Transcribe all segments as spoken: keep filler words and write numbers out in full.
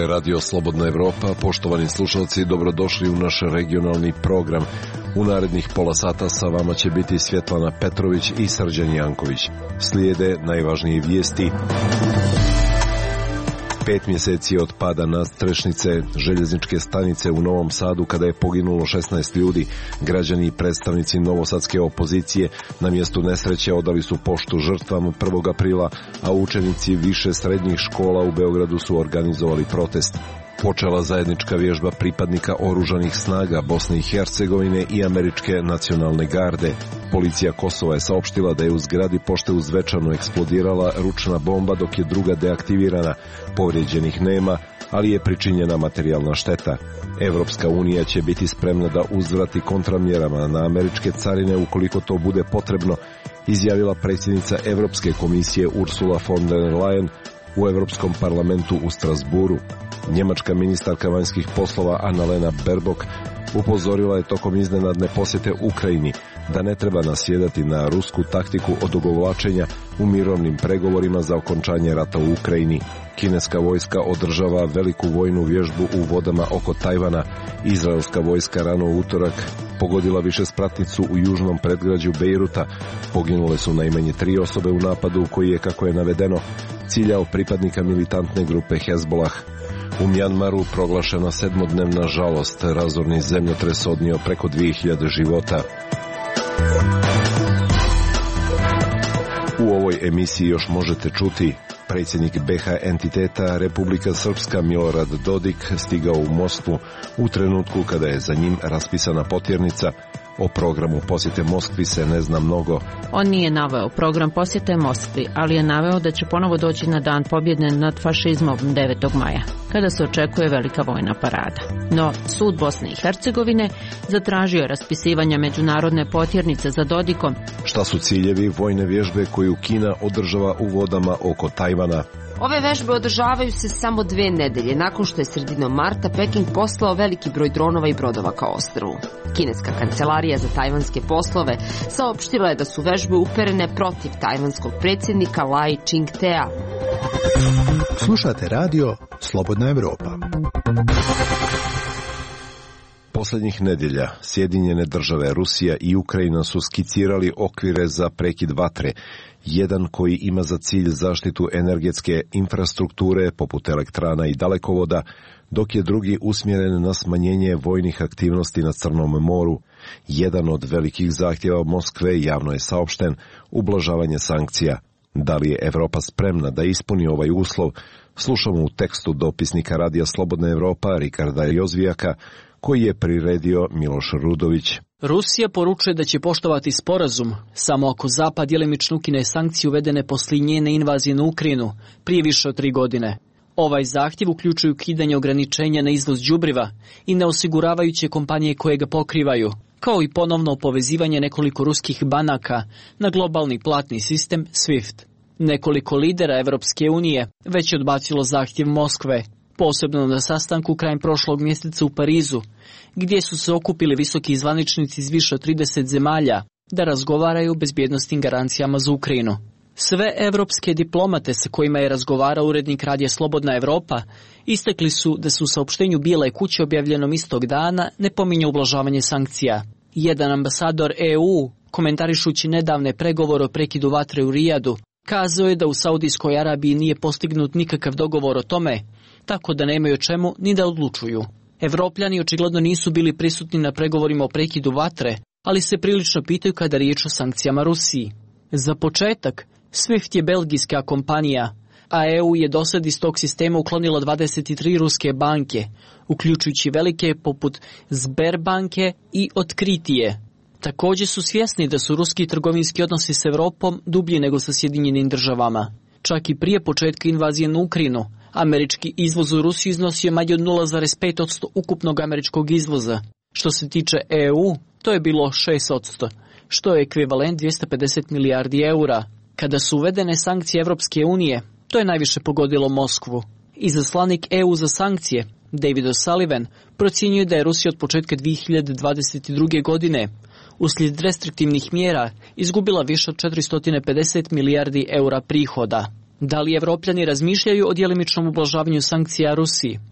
je Radio Slobodna Evropa. Poštovani slušalci, dobrodošli u naš regionalni program. U narednih pola sata sa vama će biti Svjetlana Petrović i Srđan Janković. Slijede najvažnije vijesti. Pet mjeseci od pada nadstrešnice željezničke stanice u Novom Sadu kada je poginulo šesnaest ljudi, građani i predstavnici novosadske opozicije na mjestu nesreće odali su poštu žrtvama prvog aprila, a učenici više srednjih škola u Beogradu su organizovali protest. Počela zajednička vježba pripadnika oružanih snaga Bosne i Hercegovine i Američke nacionalne garde. Policija Kosova je saopštila da je u zgradi pošte u Zvečanu eksplodirala ručna bomba dok je druga deaktivirana. Povrijeđenih nema, ali je pričinjena materijalna šteta. Evropska unija će biti spremna da uzvrati kontramjerama na američke carine ukoliko to bude potrebno, izjavila predsjednica Evropske komisije Ursula von der Leyen u Europskom parlamentu u Strasburu. Njemačka ministarka vanjskih poslova Annalena Baerbock upozorila je tokom iznenadne posjete Ukrajini da ne treba nasjedati na rusku taktiku odugovlačenja u mirovnim pregovorima za okončanje rata u Ukrajini. Kineska vojska održava veliku vojnu vježbu u vodama oko Tajvana. Izraelska vojska rano u utorak pogodila višespratnicu u južnom predgrađu Bejruta. Poginule su najmanje tri osobe u napadu koji je, kako je navedeno, ciljao pripadnika militantne grupe Hezbollah. U Mjanmaru proglašena sedmodnevna žalost, razorni zemljotres odnio preko dvije hiljade života. U ovoj emisiji još možete čuti: predsjednik be ha entiteta Republika Srpska Milorad Dodik stigao u Moskvu u trenutku kada je za njim raspisana potjernica. O programu posjete Moskvi se ne zna mnogo. On nije naveo program posjete Moskvi, ali je naveo da će ponovo doći na dan pobjede nad fašizmom devetog maja, kada se očekuje velika vojna parada. No, sud Bosne i Hercegovine zatražio je raspisivanje međunarodne potjernice za Dodikom. Šta su ciljevi vojne vježbe koju Kina održava u vodama oko Tajvana? Ove vežbe održavaju se samo dve nedelje nakon što je sredinom marta Peking poslao veliki broj dronova i brodova ka ostrvu. Kineska kancelarija za tajvanske poslove saopštila je da su vežbe uperene protiv tajvanskog predsjednika Lai Ching-tea. Slušate radio Slobodna Evropa. Posljednjih nedjelja Sjedinjene države, Rusija i Ukrajina su skicirali okvire za prekid vatre, jedan koji ima za cilj zaštitu energetske infrastrukture poput elektrana i dalekovoda, dok je drugi usmjeren na smanjenje vojnih aktivnosti na Crnom moru. Jedan od velikih zahtjeva Moskve, javno je saopšten, ublažavanje sankcija. Da li je Evropa spremna da ispuni ovaj uslov, slušamo u tekstu dopisnika Radija Slobodna Evropa Rikarda Jozvijaka, koji je priredio Miloš Rudović. Rusija poručuje da će poštovati sporazum samo ako Zapad djelimično ukine sankcije uvedene poslije njene invazije na Ukrajinu prije više od tri godine. Ovaj zahtjev uključuje ukidanje ograničenja na izvoz đubriva i neosiguravajuće kompanije koje ga pokrivaju, kao i ponovno povezivanje nekoliko ruskih banaka na globalni platni sistem SWIFT. Nekoliko lidera Evropske unije već je odbacilo zahtjev Moskve, posebno na sastanku krajem prošlog mjeseca u Parizu, gdje su se okupili visoki zvaničnici iz više od trideset zemalja da razgovaraju o bezbjednosnim garancijama za Ukrajinu. Sve evropske diplomate sa kojima je razgovarao urednik Radija Slobodna Evropa istakli su da su u saopštenju Bijele kuće objavljenom istog dana ne pominje ublažavanje sankcija. Jedan ambasador E U, komentarišući nedavne pregovore o prekidu vatre u Rijadu, kazao je da u Saudijskoj Arabiji nije postignut nikakav dogovor o tome, tako da nemaju o čemu ni da odlučuju. Evropljani očigledno nisu bili prisutni na pregovorima o prekidu vatre, ali se prilično pitaju kada riječ o sankcijama Rusiji. Za početak, SWIFT je belgijska kompanija, a E U je dosad iz tog sistema uklonila dvadeset tri ruske banke, uključujući velike poput Sberbanke i Otkritije. Također su svjesni da su ruski trgovinski odnosi s Europom dublji nego sa Sjedinjenim državama. Čak i prije početka invazije na Ukrajinu, američki izvoz u Rusiju iznosio manje od nula zarez pet posto ukupnog američkog izvoza. Što se tiče E U, to je bilo šest posto, što je ekvivalent dvjesto pedeset milijardi eura. Kada su uvedene sankcije Evropske unije, to je najviše pogodilo Moskvu. Izaslanik E U za sankcije, David O'Sullivan, procjenjuje da je Rusija od početka dvije hiljade dvadeset druge. godine uslijed restriktivnih mjera izgubila više od četiristo pedeset milijardi eura prihoda. Da li Evropljani razmišljaju o djelimičnom ublažavanju sankcija Rusiji?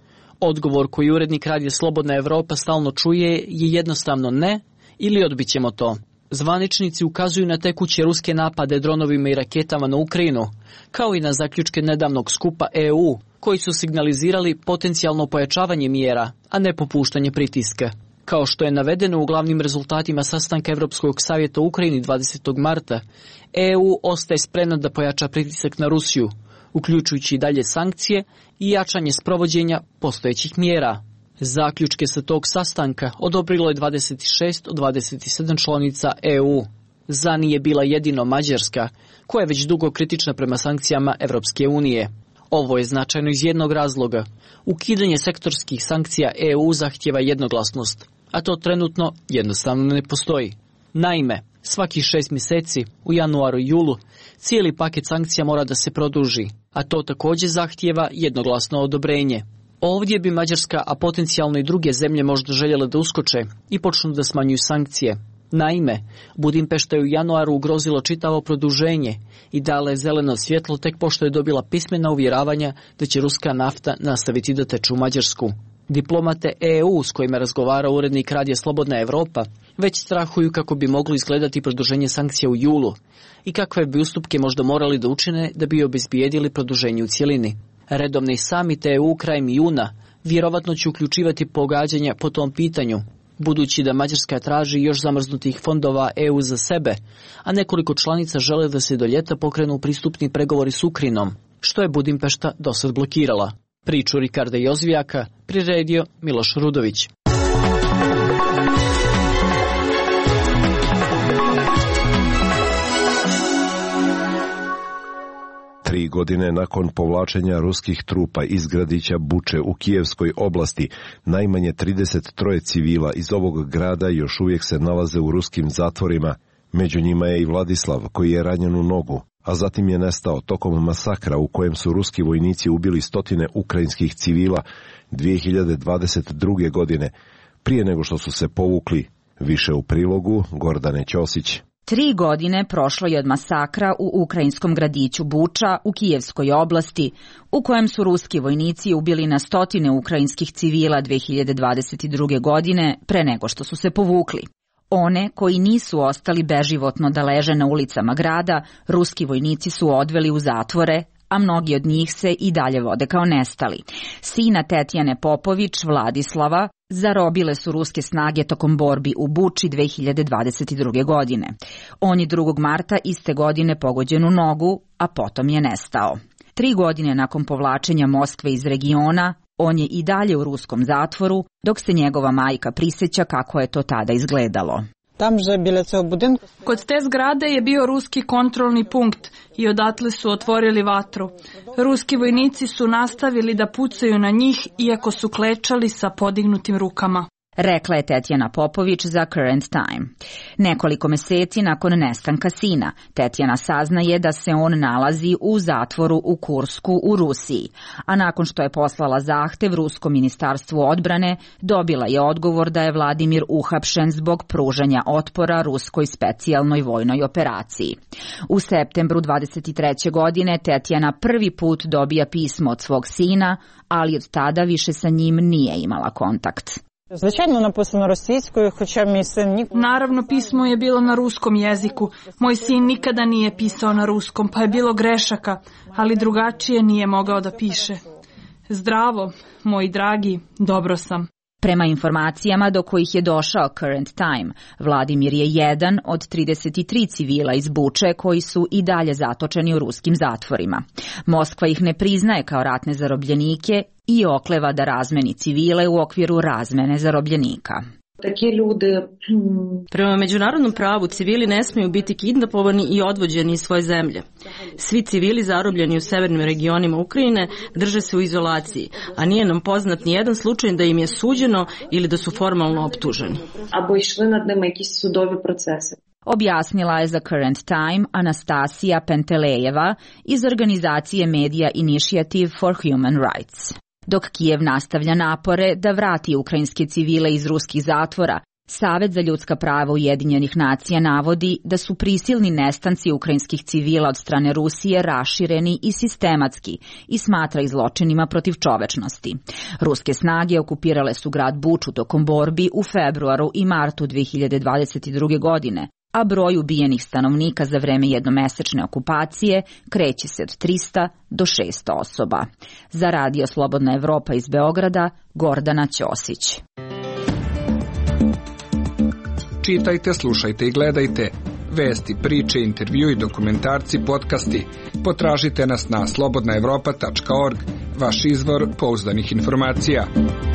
Odgovor koji urednik Radija Slobodna Evropa stalno čuje je jednostavno ne ili odbit ćemo to. Zvaničnici ukazuju na tekuće ruske napade dronovima i raketama na Ukrajinu, kao i na zaključke nedavnog skupa E U, koji su signalizirali potencijalno pojačavanje mjera, a ne popuštanje pritiska. Kao što je navedeno u glavnim rezultatima sastanka Evropskog savjeta u Ukrajini dvadesetog marta, E U ostaje spremna da pojača pritisak na Rusiju, uključujući i dalje sankcije i jačanje sprovođenja postojećih mjera. Zaključke sa tog sastanka odobrilo je dvadeset šest od dvadeset sedam članica E U. Za nije bila jedino Mađarska, koja je već dugo kritična prema sankcijama Evropske unije. Ovo je značajno iz jednog razloga. Ukidanje sektorskih sankcija E U zahtjeva jednoglasnost, a to trenutno jednostavno ne postoji. Naime, svakih šest mjeseci, u januaru i julu, cijeli paket sankcija mora da se produži, a to također zahtjeva jednoglasno odobrenje. Ovdje bi Mađarska, a potencijalno i druge zemlje možda željele da uskoče i počnu da smanjuju sankcije. Naime, Budimpešta je u januaru ugrozilo čitavo produženje i dala je zeleno svjetlo tek pošto je dobila pismena uvjeravanja da će ruska nafta nastaviti da teče u Mađarsku. Diplomate E U s kojima razgovara urednik Radija Slobodna Evropa već strahuju kako bi moglo izgledati produženje sankcija u julu i kakve bi ustupke možda morali da učine da bi obezbijedili produženje u cjelini. Redovni samit E U krajem juna vjerovatno će uključivati pogađanja po tom pitanju, budući da Mađarska traži još zamrznutih fondova E U za sebe, a nekoliko članica žele da se do ljeta pokrenu pristupni pregovori s Ukrajinom, što je Budimpešta dosad blokirala. Priču Rikarda Jozvijaka priredio Miloš Rudović. Tri godine nakon povlačenja ruskih trupa iz gradića Buče u Kijevskoj oblasti, najmanje trideset tri civila iz ovog grada još uvijek se nalaze u ruskim zatvorima. Među njima je i Vladislav, koji je ranjen u nogu, a zatim je nestao tokom masakra u kojem su ruski vojnici ubili stotine ukrajinskih civila dvije hiljade dvadeset druge. godine, prije nego što su se povukli. Više u prilogu Gordane Ćosić. Tri godine prošlo je od masakra u ukrajinskom gradiću Buča u Kijevskoj oblasti, u kojem su ruski vojnici ubili na stotine ukrajinskih civila dvije hiljade dvadeset druge. godine pre nego što su se povukli. One koji nisu ostali beživotno da leže na ulicama grada, ruski vojnici su odveli u zatvore, a mnogi od njih se i dalje vode kao nestali. Sina Tetjane Popović, Vladislava, zarobile su ruske snage tokom borbi u Buči dvije hiljade dvadeset druge. godine. On je drugog marta iste godine pogođen u nogu, a potom je nestao. Tri godine nakon povlačenja Moskve iz regiona, on je i dalje u ruskom zatvoru, dok se njegova majka prisjeća kako je to tada izgledalo. Kod te zgrade je bio ruski kontrolni punkt i odatle su otvorili vatru. Ruski vojnici su nastavili da pucaju na njih iako su klečali sa podignutim rukama. Rekla je Tetjana Popović za Current Time. Nekoliko meseci nakon nestanka sina, Tetjana saznaje da se on nalazi u zatvoru u Kursku u Rusiji, a nakon što je poslala zahtev Ruskom ministarstvu odbrane, dobila je odgovor da je Vladimir uhapšen zbog pružanja otpora ruskoj specijalnoj vojnoj operaciji. U septembru dvadeset treće. godine Tetjana prvi put dobija pismo od svog sina, ali od tada više sa njim nije imala kontakt. Naravno, pismo je bilo na ruskom jeziku. Moj sin nikada nije pisao na ruskom, pa je bilo grešaka, ali drugačije nije mogao da piše. Zdravo, moji dragi, dobro sam. Prema informacijama do kojih je došao Current Time, Vladimir je jedan od trideset tri civila iz Buče koji su i dalje zatočeni u ruskim zatvorima. Moskva ih ne priznaje kao ratne zarobljenike i okleva da razmeni civile u okviru razmene zarobljenika. Prema međunarodnom pravu civili ne smiju biti kidnapovani i odvođeni iz svoje zemlje. Svi civili zarobljeni u severnim regionima Ukrajine drže se u izolaciji, a nije nam poznat ni jedan slučaj da im je suđeno ili da su formalno optuženi. Objasnila je za Current Time Anastasija Pentelejeva iz organizacije Media Initiative for Human Rights. Dok Kijev nastavlja napore da vrati ukrajinske civile iz ruskih zatvora, Savet za ljudska prava Ujedinjenih nacija navodi da su prisilni nestanci ukrajinskih civila od strane Rusije rašireni i sistematski i smatra ih zločinima protiv čovečnosti. Ruske snage okupirale su grad Buču tokom borbi u februaru i martu dve hiljade dvadeset druge. godine, a broj ubijenih stanovnika za vreme jednomesečne okupacije kreće se od trista do šesto osoba. Za Radio Slobodna Evropa iz Beograda, Gordana Ćosić. Čitajte, slušajte i gledajte. Vesti, priče, intervju i dokumentarci, podcasti. Potražite nas na slobodna evropa tačka org, vaš izvor pouzdanih informacija.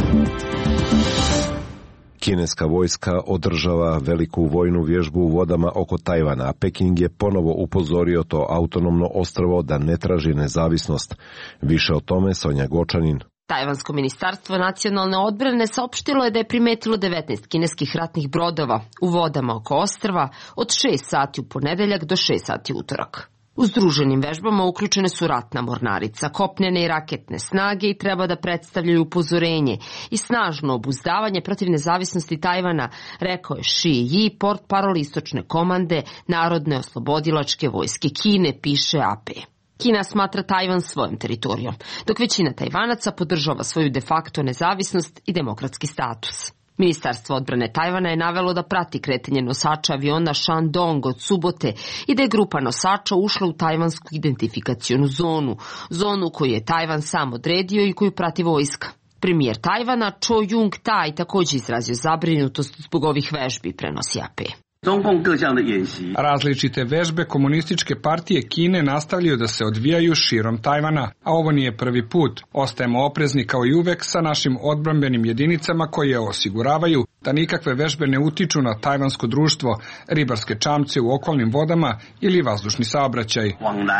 Kineska vojska održava veliku vojnu vježbu u vodama oko Tajvana, a Peking je ponovo upozorio to autonomno ostrvo da ne traži nezavisnost. Više o tome Sonja Gočanin. Tajvansko ministarstvo nacionalne odbrane saopštilo je da je primetilo devetnaest kineskih ratnih brodova u vodama oko ostrva od šest sati u ponedeljak do šest sati u utorak. U združenim vežbama uključene su ratna mornarica, kopnene i raketne snage i treba da predstavljaju upozorenje i snažno obuzdavanje protiv nezavisnosti Tajvana, rekao je Shi Yi, portparol istočne komande Narodne oslobodilačke vojske Kine, piše A P. Kina smatra Tajvan svojom teritorijom, dok većina Tajvanaca podržava svoju de facto nezavisnost i demokratski status. Ministarstvo odbrane Tajvana je navelo da prati kretanje nosača aviona Shandong od subote i da je grupa nosača ušla u tajvansku identifikacionu zonu, zonu koju je Tajvan sam odredio i koju prati vojska. Premijer Tajvana Cho Jung-tai također izrazio zabrinutost zbog ovih vežbi, prenosi A P. Različite vežbe komunističke partije Kine nastavljaju da se odvijaju širom Tajvana, a ovo nije prvi put. Ostajemo oprezni kao i uvek sa našim odbrambenim jedinicama koje osiguravaju da nikakve vežbe ne utiču na tajvansko društvo, ribarske čamce u okolnim vodama ili vazdušni saobraćaj.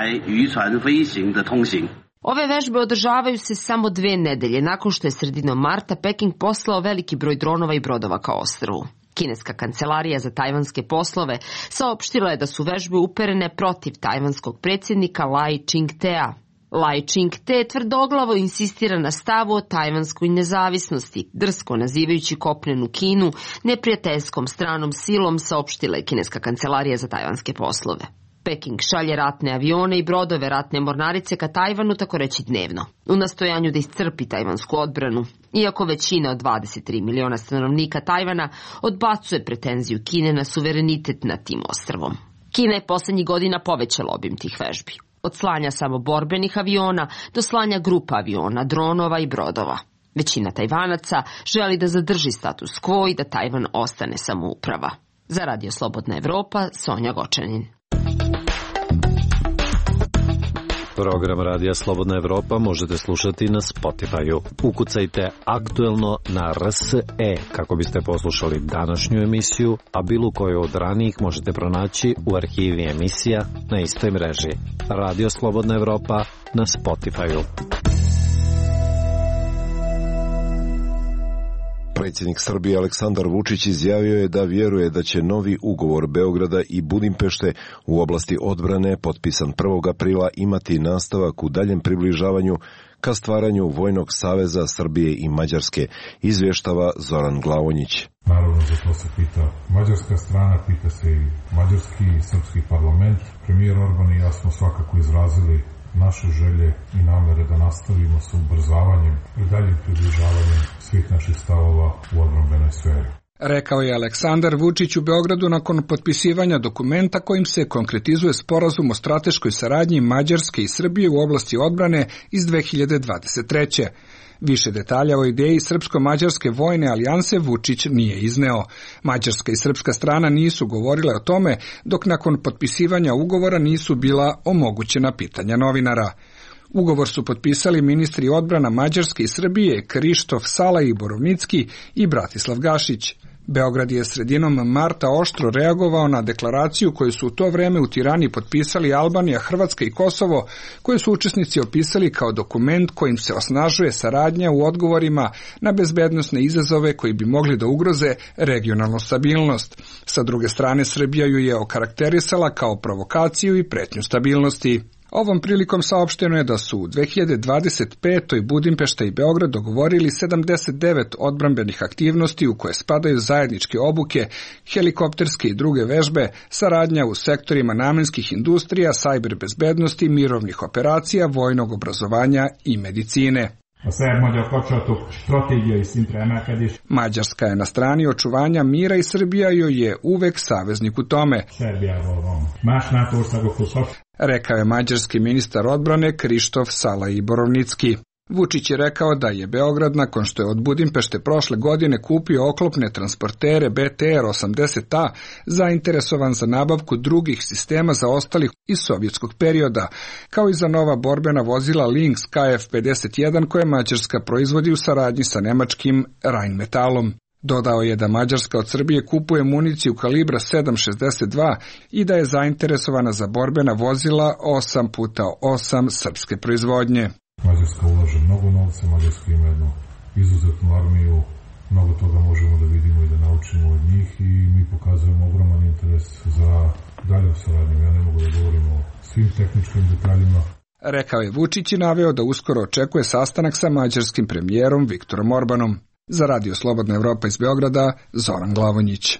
Ove vežbe održavaju se samo dve nedelje nakon što je sredinom marta Peking poslao veliki broj dronova i brodova ka ostrvu. Kineska kancelarija za tajvanske poslove saopštila je da su vežbe uperene protiv tajvanskog predsjednika Lai Ching-tea. Lai Ching-te tvrdoglavo insistira na stavu o tajvanskoj nezavisnosti, drsko nazivajući kopnenu Kinu neprijateljskom stranom silom, saopštila je Kineska kancelarija za tajvanske poslove. Peking šalje ratne avione i brodove ratne mornarice ka Tajvanu tako reći dnevno, u nastojanju da iscrpi tajvansku odbranu, iako većina od dvadeset tri miliona stanovnika Tajvana odbacuje pretenziju Kine na suverenitet nad tim ostrvom. Kina je poslednjih godina povećala obim tih vežbi, od slanja samo borbenih aviona do slanja grupa aviona, dronova i brodova. Većina Tajvanaca želi da zadrži status quo i da Tajvan ostane samouprava. Za Radio Slobodna Evropa, Sonja Gočanin. Program Radija Slobodna Evropa možete slušati na Spotify-u. Ukucajte aktuelno na R S E kako biste poslušali današnju emisiju, a bilo koju od ranijih možete pronaći u arhivi emisija na istoj mreži. Radio Slobodna Evropa na Spotify-u. Predsjednik Srbije Aleksandar Vučić izjavio je da vjeruje da će novi ugovor Beograda i Budimpešte u oblasti odbrane potpisan prvog aprila imati nastavak u daljem približavanju ka stvaranju Vojnog saveza Srbije i Mađarske, izvještava Zoran Glavonjić. Naravno, za to se pita mađarska strana, pita se i mađarski i srpski parlament. Premijer Orban i ja smo svakako izrazili naše želje i namere da nastavimo sa ubrzavanjem i daljim približavanjem svih naših stavova u odbrambenoj sferi. Rekao je Aleksandar Vučić u Beogradu nakon potpisivanja dokumenta kojim se konkretizuje sporazum o strateškoj saradnji Mađarske i Srbije u oblasti odbrane iz dve hiljade dvadeset treće. Više detalja o ideji srpsko-mađarske vojne alijanse Vučić nije izneo. Mađarska i srpska strana nisu govorile o tome, dok nakon potpisivanja ugovora nisu bila omogućena pitanja novinara. Ugovor su potpisali ministri odbrana Mađarske i Srbije Krištof Salaj Borovnicki i Bratislav Gašić. Beograd je sredinom marta oštro reagovao na deklaraciju koju su u to vreme u Tirani potpisali Albanija, Hrvatska i Kosovo, koje su učesnici opisali kao dokument kojim se osnažuje saradnja u odgovorima na bezbednosne izazove koji bi mogli da ugroze regionalnu stabilnost. Sa druge strane, Srbija ju je okarakterisala kao provokaciju i pretnju stabilnosti. Ovom prilikom saopšteno je da su u dve hiljade dvadeset petoj. Budimpešta i Beograd dogovorili sedamdeset devet odbrambenih aktivnosti u koje spadaju zajedničke obuke, helikopterske i druge vežbe, saradnja u sektorima namenskih industrija, sajber bezbednosti, mirovnih operacija, vojnog obrazovanja i medicine. Mađarska je na strani očuvanja mira i Srbija joj je uvek saveznik u tome, rekao je mađarski ministar odbrane Krištof Salai-Borovnicki. Vučić je rekao da je Beograd, nakon što je od Budimpešte prošle godine kupio oklopne transportere B T R osamdeset A, zainteresovan za nabavku drugih sistema zaostalih iz sovjetskog perioda, kao i za nova borbena vozila Lynx K F pedeset jedan koje Mađarska proizvodi u saradnji sa nemačkim Rheinmetallom. Dodao je da Mađarska od Srbije kupuje municiju kalibra sedam šezdeset dva i da je zainteresovana za borbena vozila osam puta osam srpske proizvodnje. Mađarska ulaže mnogo novca, Mađarska ima jednu izuzetnu armiju, mnogo toga možemo da vidimo i da naučimo od njih i mi pokazujemo ogroman interes za daljom saradnjom. Ja ne mogu da govorim o svim tehničkim detaljima. Rekao je Vučić i naveo da uskoro očekuje sastanak sa mađarskim premijerom Viktorom Orbanom. Za Radio Slobodna Evropa iz Beograda, Zoran Glavonjić.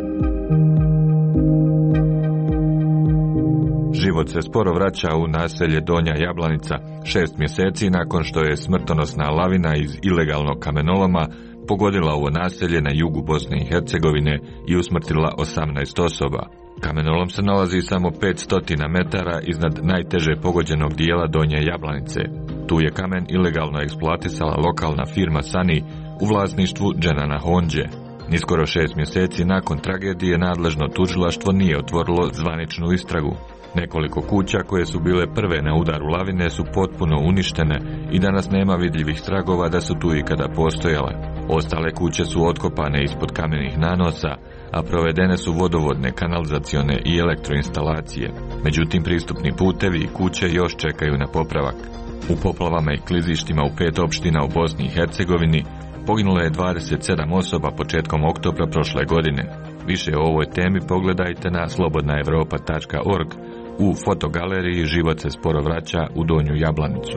Život se sporo vraća u naselje Donja Jablanica, šest mjeseci nakon što je smrtonosna lavina iz ilegalnog kamenoloma pogodila ovo naselje na jugu Bosne i Hercegovine i usmrtila osamnaest osoba. Kamenolom se nalazi samo petsto metara iznad najteže pogođenog dijela Donje Jablanice. Tu je kamen ilegalno eksploatisala lokalna firma Sani u vlasništvu Dženana Honđe. Niskoro šest mjeseci nakon tragedije nadležno tužilaštvo nije otvorilo zvaničnu istragu. Nekoliko kuća koje su bile prve na udaru lavine su potpuno uništene i danas nema vidljivih tragova da su tu ikada postojale. Ostale kuće su otkopane ispod kamenih nanosa, a provedene su vodovodne, kanalizacione i elektroinstalacije. Međutim, pristupni putevi i kuće još čekaju na popravak. U poplavama i klizištima u pet opština u Bosni i Hercegovini poginulo je dvadeset sedam osoba početkom oktobra prošle godine. Više o ovoj temi pogledajte na slobodna evropa tačka org u fotogaleriji Život se sporo vraća u Donju Jablanicu.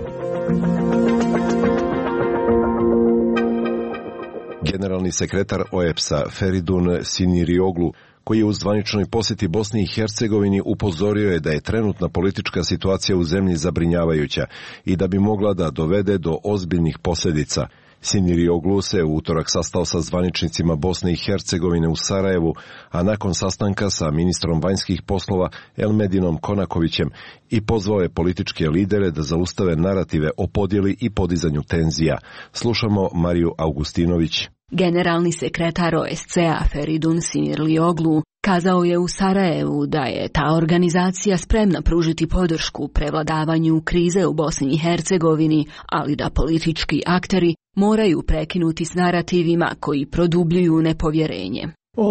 Generalni sekretar O E B S-a Feridun Sinirlioglu, koji je u zvaničnoj posjeti Bosni i Hercegovini upozorio je da je trenutna politička situacija u zemlji zabrinjavajuća i da bi mogla da dovede do ozbiljnih posljedica. Sinirlioglu se u utorak sastao sa zvaničnicima Bosne i Hercegovine u Sarajevu, a nakon sastanka sa ministrom vanjskih poslova Elmedinom Konakovićem i pozvao je političke lidere da zaustave narative o podjeli i podizanju tenzija. Slušamo Mariju Augustinović. Generalni sekretar O E S C A Feridun Sinirlioglu kazao je u Sarajevu da je ta organizacija spremna pružiti podršku prevladavanju krize u Bosni i Hercegovini, ali da politički akteri moraju prekinuti s narativima koji produbljuju nepovjerenje.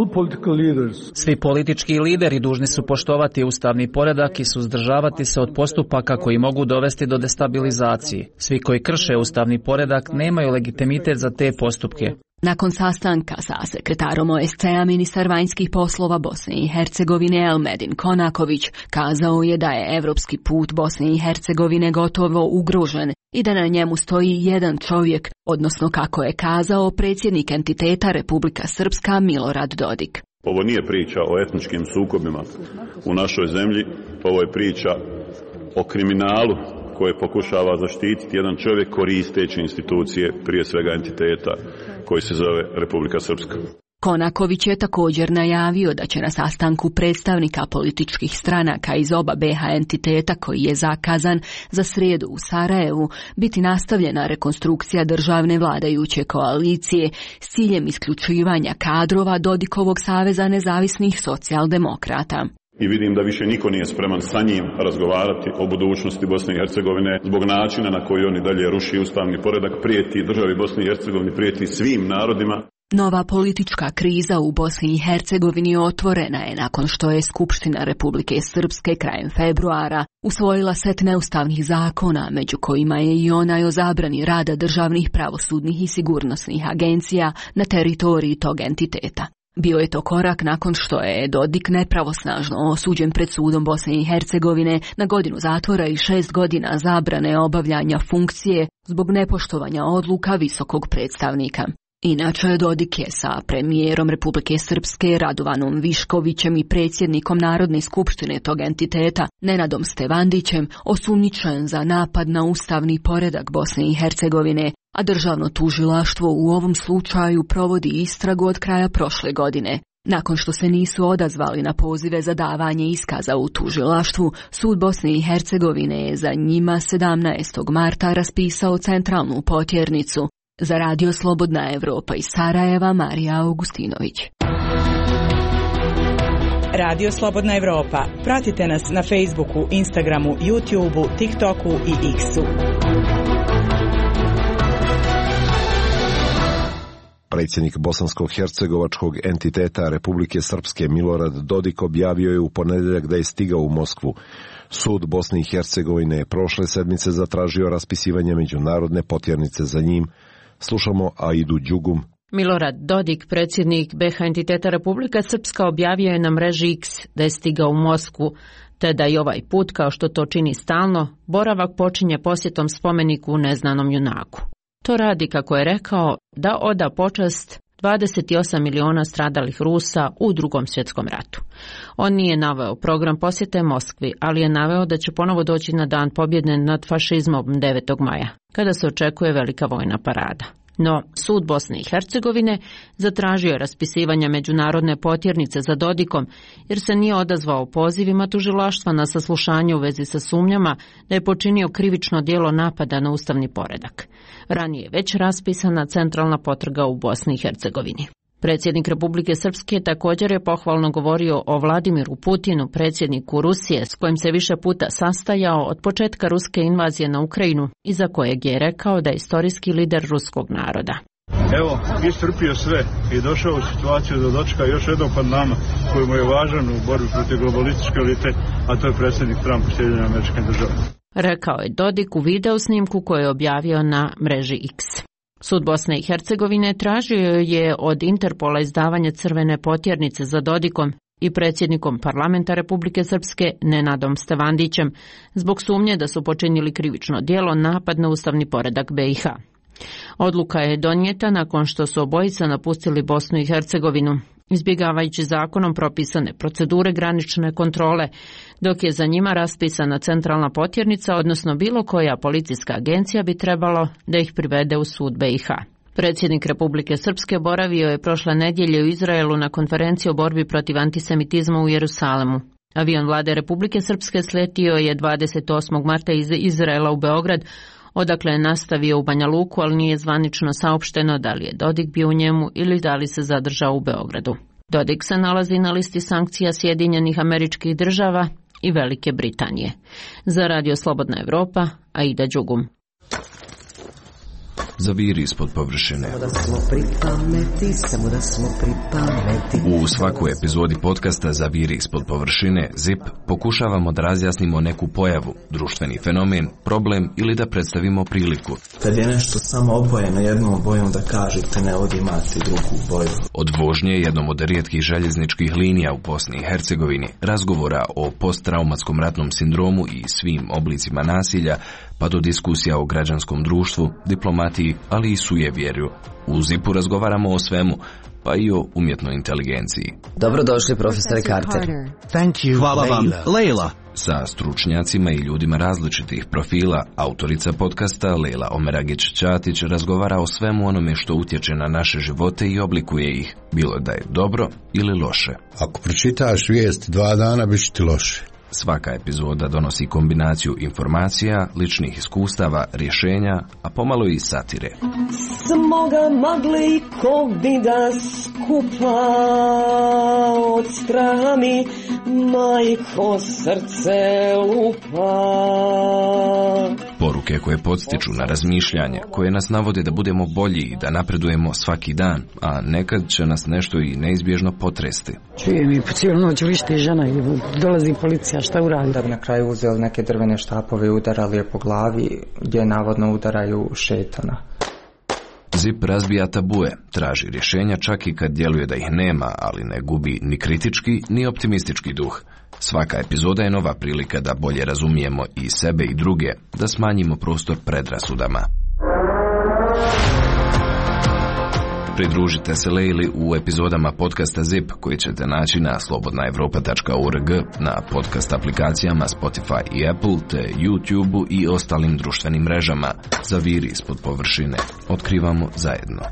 Svi politički lideri dužni su poštovati ustavni poredak i suzdržavati se od postupaka koji mogu dovesti do destabilizacije. Svi koji krše ustavni poredak nemaju legitimitet za te postupke. Nakon sastanka sa sekretarom O E S C A ministar vanjskih poslova Bosne i Hercegovine Elmedin Konaković kazao je da je evropski put Bosne i Hercegovine gotovo ugrožen i da na njemu stoji jedan čovjek, odnosno kako je kazao predsjednik entiteta Republika Srpska Milorad Dodik. Ovo nije priča o etničkim sukobima u našoj zemlji, ovo je priča o kriminalu koje pokušava zaštititi jedan čovjek koristeći institucije, prije svega entiteta koji se zove Republika Srpska. Konaković je također najavio da će na sastanku predstavnika političkih stranaka iz oba B H entiteta koji je zakazan za srijedu u Sarajevu biti nastavljena rekonstrukcija državne vladajuće koalicije s ciljem isključivanja kadrova Dodikovog saveza nezavisnih socijaldemokrata. I vidim da više niko nije spreman sa njim razgovarati o budućnosti Bosne i Hercegovine zbog načina na koji oni dalje ruši ustavni poredak, prijeti državi Bosne i Hercegovine, prijeti svim narodima. Nova politička kriza u Bosni i Hercegovini otvorena je nakon što je Skupština Republike Srpske krajem februara usvojila set neustavnih zakona, među kojima je i onaj o zabrani rada državnih pravosudnih i sigurnosnih agencija na teritoriji tog entiteta. Bio je to korak nakon što je Dodik nepravosnažno osuđen pred sudom Bosne i Hercegovine na godinu zatvora i šest godina zabrane obavljanja funkcije zbog nepoštovanja odluka visokog predstavnika. Inače, Dodik je sa premijerom Republike Srpske Radovanom Viškovićem i predsjednikom Narodne skupštine tog entiteta Nenadom Stevandićem osumnjičen za napad na ustavni poredak Bosne i Hercegovine, a državno tužilaštvo u ovom slučaju provodi istragu od kraja prošle godine. Nakon što se nisu odazvali na pozive za davanje iskaza u tužilaštvu, sud Bosne i Hercegovine je za njima sedamnaestog marta raspisao centralnu potjernicu. Za Radio Slobodna Evropa iz Sarajeva, Marija Augustinović. Radio Slobodna Evropa. Pratite nas na Facebooku, Instagramu, YouTubeu, TikToku i X-u. Predsjednik bosansko-hercegovačkog entiteta Republike Srpske Milorad Dodik objavio je u ponedjeljak da je stigao u Moskvu. Sud Bosne i Hercegovine je prošle sedmice zatražio raspisivanje međunarodne potjernice za njim. Slušamo Aidu Đugum. Milorad Dodik, predsjednik B H entiteta Republika Srpska, objavio je na mreži X da je stigao u Moskvu, te da i ovaj put, kao što to čini stalno, boravak počinje posjetom spomeniku neznanom junaku. To radi, kako je rekao, da oda počast dvadeset osam miliona stradalih Rusa u Drugom svjetskom ratu. On nije naveo program posjete Moskvi, ali je naveo da će ponovo doći na dan pobjede nad fašizmom devetog maja, kada se očekuje velika vojna parada. No, sud Bosne i Hercegovine zatražio je raspisivanje međunarodne potjernice za Dodikom, jer se nije odazvao pozivima tužilaštva na saslušanje u vezi sa sumnjama da je počinio krivično djelo napada na ustavni poredak. Ranije je već raspisana centralna potraga u Bosni i Hercegovini. Predsjednik Republike Srpske također je pohvalno govorio o Vladimiru Putinu, predsjedniku Rusije, s kojim se više puta sastajao od početka ruske invazije na Ukrajinu i za kojeg je rekao da je istorijski lider ruskog naroda. Evo, istrpio sve i došao u situaciju da dočeka još jednog panama koji mu je važan u borbi protiv globalističke elite, a to je predsjednik Trump u Sjedinjenim Američkim Državama. Rekao je Dodik u video snimku koju je objavio na mreži X. Sud Bosne i Hercegovine tražio je od Interpola izdavanje crvene potjernice za Dodikom i predsjednikom parlamenta Republike Srpske Nenadom Stevandićem zbog sumnje da su počinili krivično djelo napad na ustavni poredak B i H. Odluka je donijeta nakon što su obojica napustili Bosnu i Hercegovinu, izbjegavajući zakonom propisane procedure granične kontrole, dok je za njima raspisana centralna potjernica, odnosno bilo koja policijska agencija bi trebalo da ih privede u sud B i H. Predsjednik Republike Srpske boravio je prošle nedjelje u Izraelu na konferenciji o borbi protiv antisemitizma u Jerusalemu. Avion vlade Republike Srpske sletio je dvadeset osmog marta iz Izraela u Beograd, odakle je nastavio u Banja Luku, ali nije zvanično saopšteno da li je Dodik bio u njemu ili da li se zadržao u Beogradu. Dodik se nalazi na listi sankcija Sjedinjenih Američkih Država i Velike Britanije. Za Radio Slobodna Evropa, Aida Đugum. Zaviri ispod površine. U svakoj epizodi podcasta Zaviri ispod površine Zip pokušavamo da razjasnimo neku pojavu, društveni fenomen, problem ili da predstavimo priliku. Kad je nešto samo obojeno jednom bojom, da kažete ne ovdje imate drugu boju. Od vožnje jednom od rijetkih željezničkih linija u Bosni i Hercegovini, razgovora o posttraumatskom ratnom sindromu i svim oblicima nasilja, pa do diskusija o građanskom društvu, diplomatiji, ali i sujevjerju. U Zipu razgovaramo o svemu, pa i o umjetnoj inteligenciji. Dobrodošli, profesore Carter. Thank you, Hvala vam, Leila. Sa stručnjacima i ljudima različitih profila, autorica podcasta Leila Omeragić-Ćatić razgovara o svemu onome što utječe na naše živote i oblikuje ih, bilo da je dobro ili loše. Ako pročitaš vijest dva dana, bit će ti loše. Svaka epizoda donosi kombinaciju informacija, ličnih iskustava, rješenja, a pomalo i satire. Smo ga mogli ko bi da skupa od straha mi majko srce lupa. Poruke koje podstiču na razmišljanje, koje nas navode da budemo bolji i da napredujemo svaki dan, a nekad će nas nešto i neizbježno potresti. Čujem i po cijelu noć vište žena i dolazi policija, šta uradi? Da bi na kraju uzeli neke drvene štapove i udarali je po glavi, gdje navodno udaraju šetana. ZIP razbija tabue, traži rješenja čak i kad djeluje da ih nema, ali ne gubi ni kritički ni optimistički duh. Svaka epizoda je nova prilika da bolje razumijemo i sebe i druge, da smanjimo prostor predrasudama. Pridružite se Lejli u epizodama podcasta ZIP koji ćete naći na slobodna evropa tačka org, na podcast aplikacijama Spotify i Apple, te YouTube i ostalim društvenim mrežama. Zaviri ispod površine. Otkrivamo zajedno.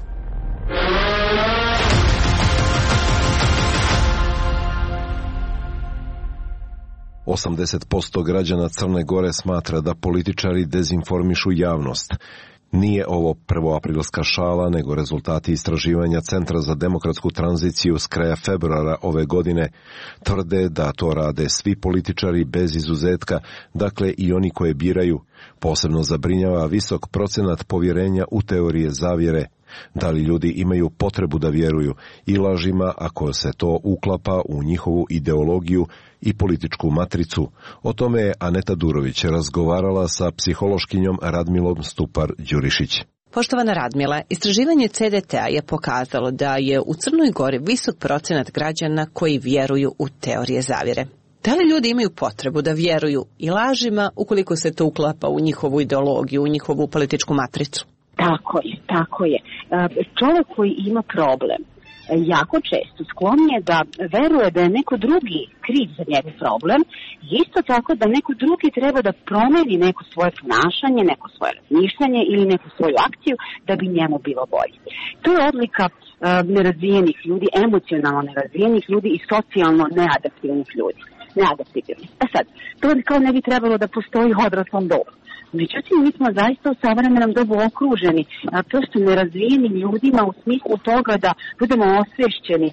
osamdeset posto građana Crne Gore smatra da političari dezinformišu javnost. Nije ovo prvoaprilska šala, nego rezultati istraživanja Centra za demokratsku tranziciju s kraja februara ove godine. Tvrde da to rade svi političari bez izuzetka, dakle i oni koje biraju. Posebno zabrinjava visok procenat povjerenja u teorije zavjere. Da li ljudi imaju potrebu da vjeruju i lažima ako se to uklapa u njihovu ideologiju i političku matricu? O tome je Aneta Durović razgovarala sa psihološkinjom Radmilom Stupar-Đurišić. Poštovana Radmila, istraživanje C D T-a je pokazalo da je u Crnoj Gori visok procenat građana koji vjeruju u teorije zavjere. Da li ljudi imaju potrebu da vjeruju i lažima ukoliko se to uklapa u njihovu ideologiju, u njihovu političku matricu? Tako je, tako je. Čovjek koji ima problem jako često sklon je da veruje da je neko drugi kriv za njegov problem, isto tako da neko drugi treba da promeni neko svoje ponašanje, neko svoje razmišljanje ili neku svoju akciju da bi njemu bilo bolje. To je odlika uh, nerazvijenih ljudi, emocionalno nerazvijenih ljudi i socijalno neadaptivnih ljudi. Neadaptivnih. A sad, to kao ne bi trebalo da postoji u odraslom dobu. Međutim, mi smo zaista u savremenom dobu okruženi a, prosto nerazvijenim ljudima u smislu toga da budemo osvješćeni a,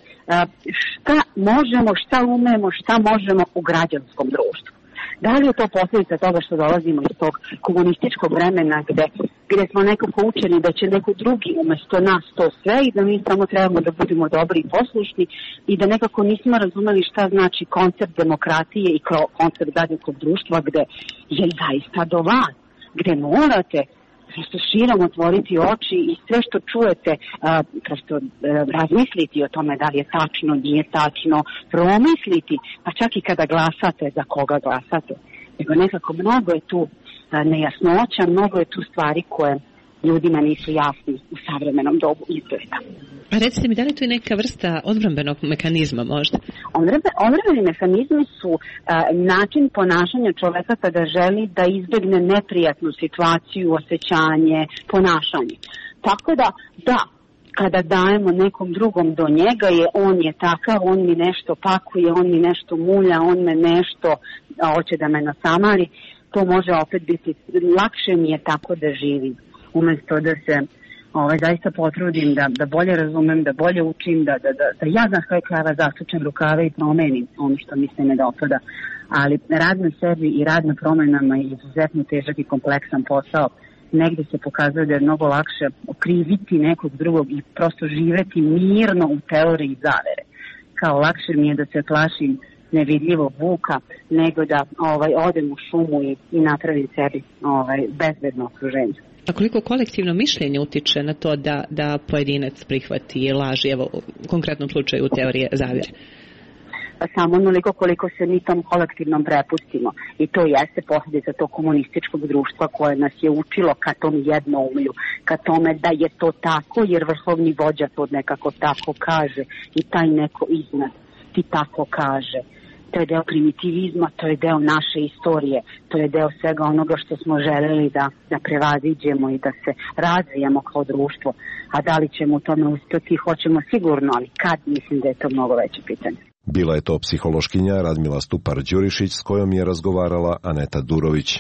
šta možemo, šta umemo, šta možemo u građanskom društvu. Da li je to posljedica toga što dolazimo iz tog komunističkog vremena gde, gde smo nekako učeni da će neko drugi umjesto nas to sve i da mi samo trebamo da budemo dobri i poslušni i da nekako nismo razumeli šta znači koncept demokratije i koncept građanskog društva gde je zaista do vas, gde morate prosto širom otvoriti oči i sve što čujete a, prosto a, razmisliti o tome da li je tačno, nije tačno, promisliti, pa čak i kada glasate za koga glasate. Nego nekako mnogo je tu a, nejasnoća, mnogo je tu stvari koje ljudima nisu jasni u savremenom dobu izgleda. A recite mi, da li tu je neka vrsta odbrambenog mehanizma možda? Odbrambeni mehanizmi su a, način ponašanja čoveka kada želi da izbjegne neprijatnu situaciju, osjećanje, ponašanje. Tako da, da, kada dajemo nekom drugom do njega je on je takav, on mi nešto pakuje, on mi nešto mulja, on me nešto a, hoće da me nasamari, to može opet biti, lakše mi je tako da živim. Umjesto da se ovaj, zaista potrudim da, da bolje razumem, da bolje učim, da, da, da, da ja znam koje krava zasučem rukave i promenim ono što mi se ne dopada. Ali rad na sebi i rad na promenama je izuzetno težak i kompleksan posao. Negdje se pokazuje da je mnogo lakše okriviti nekog drugog i prosto živeti mirno u teoriji zavere. Kao lakše mi je da se plašim nevidljivog vuka nego da ovaj, odem u šumu i, i napravim sebi ovaj, bezbedno okruženje. A koliko kolektivno mišljenje utiče na to da, da pojedinac prihvati laži, evo u konkretnom slučaju teorije zavjere? Samo onoliko koliko se mi tom kolektivnom prepustimo. I to jeste posljedica tog komunističkog društva koje nas je učilo ka tom jednoumlju, ka tome da je to tako jer vrhovni vođa to nekako tako kaže i taj neko iznad ti tako kaže. To je deo primitivizma, to je deo naše istorije, to je deo svega onoga što smo želeli da, da prevaziđemo i da se razvijamo kao društvo. A da li ćemo u tome uspjeti, hoćemo sigurno, ali kad, mislim da je to mnogo veće pitanje. Bila je to psihološkinja Radmila Stupar-Đurišić s kojom je razgovarala Aneta Durović.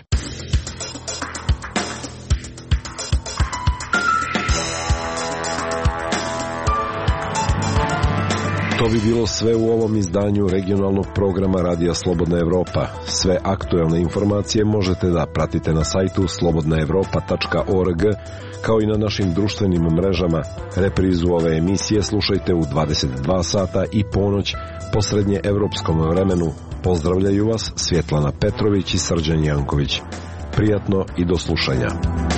To bi bilo sve u ovom izdanju regionalnog programa Radija Slobodna Evropa. Sve aktuelne informacije možete da pratite na sajtu slobodna evropa tačka org, kao i na našim društvenim mrežama. Reprizu ove emisije slušajte u dvadeset dva sata i ponoć po srednje evropskom vremenu. Pozdravljaju vas Svjetlana Petrović i Srđan Janković. Prijatno i do slušanja.